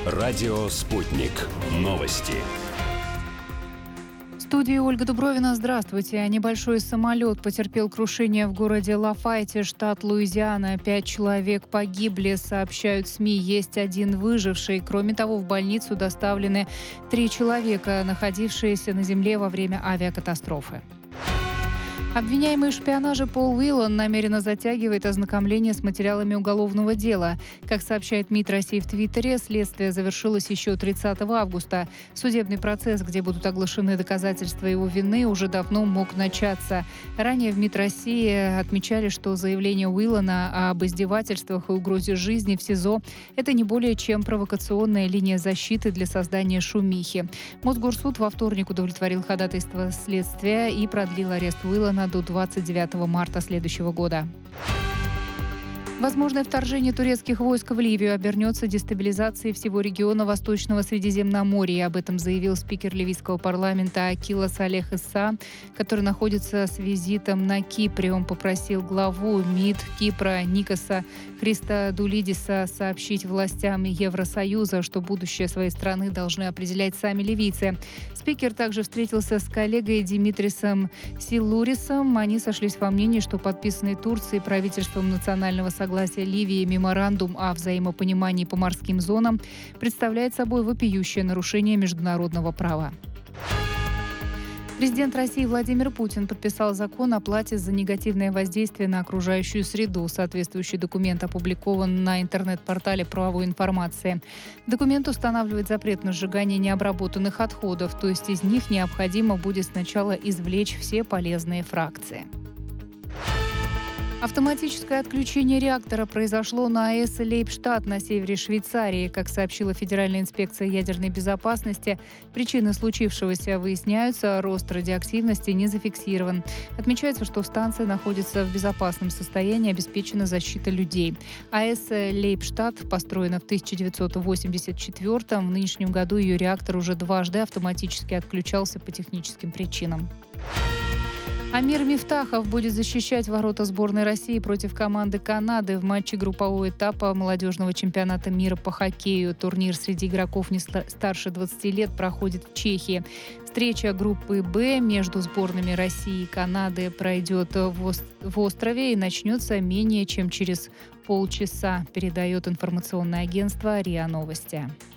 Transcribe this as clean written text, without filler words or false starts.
Радио «Спутник». Новости. В студии Ольга Дубровина. Здравствуйте. Небольшой самолет потерпел крушение в городе Лафайте, штат Луизиана. 5 человек погибли, сообщают СМИ. Есть один выживший. Кроме того, в больницу доставлены 3 человека, находившиеся на земле во время авиакатастрофы. Обвиняемый в шпионаже Пол Уиллан намеренно затягивает ознакомление с материалами уголовного дела. Как сообщает МИД России в Твиттере, следствие завершилось еще 30 августа. Судебный процесс, где будут оглашены доказательства его вины, уже давно мог начаться. Ранее в МИД России отмечали, что заявление Уиллана об издевательствах и угрозе жизни в СИЗО – это не более чем провокационная линия защиты для создания шумихи. Мосгорсуд во вторник удовлетворил ходатайство следствия и продлил арест Уиллана до 29 марта следующего года. Возможное вторжение турецких войск в Ливию обернется дестабилизацией всего региона Восточного Средиземноморья. Об этом заявил спикер ливийского парламента Акилос Олег Иса, который находится с визитом на Кипре. Он попросил главу МИД Кипра Никоса Христодулидиса сообщить властям Евросоюза, что будущее своей страны должны определять сами ливийцы. Спикер также встретился с коллегой Димитрисом Силурисом. Они сошлись во мнении, что подписанный Турцией правительством национального согласия Ливии меморандум о взаимопонимании по морским зонам представляет собой вопиющее нарушение международного права. Президент России Владимир Путин подписал закон о плате за негативное воздействие на окружающую среду. Соответствующий документ опубликован на интернет-портале правовой информации. Документ устанавливает запрет на сжигание необработанных отходов, то есть из них необходимо будет сначала извлечь все полезные фракции. Автоматическое отключение реактора произошло на АЭС Лейпштадт на севере Швейцарии. Как сообщила Федеральная инспекция ядерной безопасности, причины случившегося выясняются, рост радиоактивности не зафиксирован. Отмечается, что станция находится в безопасном состоянии, обеспечена защита людей. АЭС Лейпштадт построена в 1984-м. В нынешнем году ее реактор уже дважды автоматически отключался по техническим причинам. Амир Мифтахов будет защищать ворота сборной России против команды Канады в матче группового этапа молодежного чемпионата мира по хоккею. Турнир среди игроков не старше 20 лет проходит в Чехии. Встреча группы «Б» между сборными России и Канады пройдет в острове и начнется менее чем через полчаса, передает информационное агентство РИА Новости.